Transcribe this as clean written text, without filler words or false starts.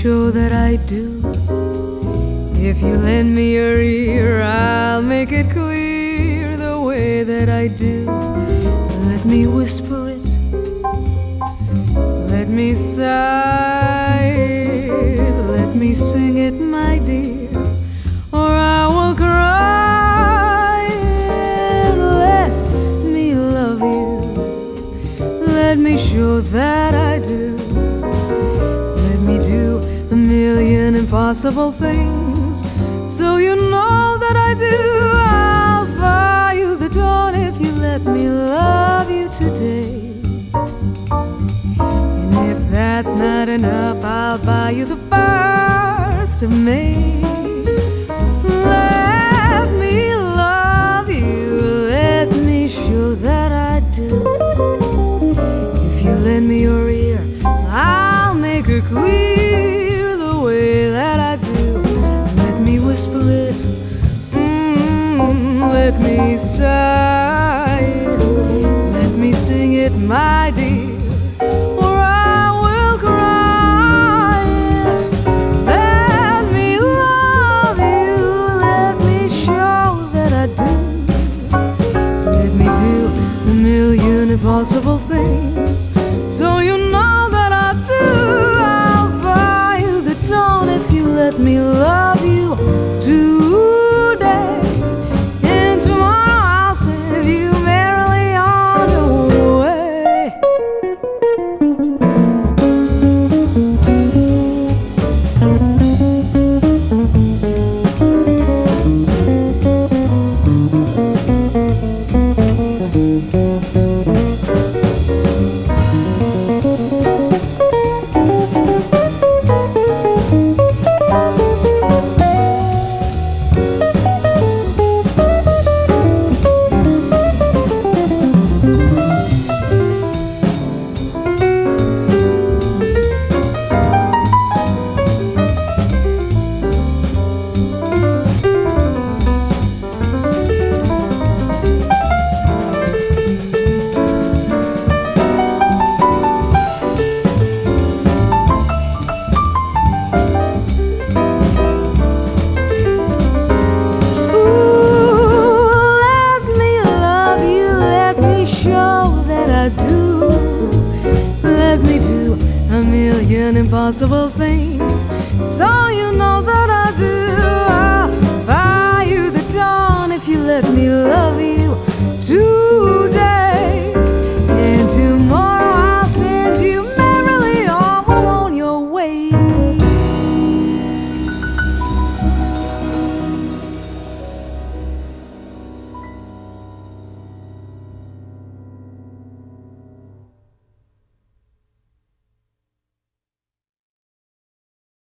show that I do. If you lend me your ear, I'll make it clear the way that I do. Let me whisper it, let me sigh it, let me sing it, my dear, or I will cry. And let me love you, let me show that I do. Let me do a million impossible things, so you know that I do. I'll buy you the dawn if you let me love you today. And if that's not enough, I'll buy you the first of May. Let me love you, let me show that I do. If you lend me your ear, I'll make it clear the way that I do. Let me whisper it, let me sigh it, let me sing it, my dear, or I will cry. Let me love you, let me show that I do. Let me do a million impossible things, so you know that I do. I'll buy you the dawn if you let me love you today. And tomorrow I'll send you merrily on your way. Impossible things, so you know that I do. I'll buy you the dawn if you let me love you.